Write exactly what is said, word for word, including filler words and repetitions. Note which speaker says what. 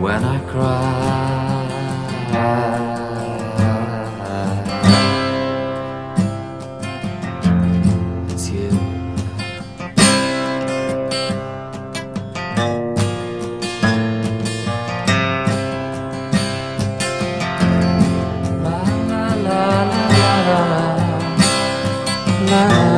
Speaker 1: when I cry. It's you. La la la la la la la.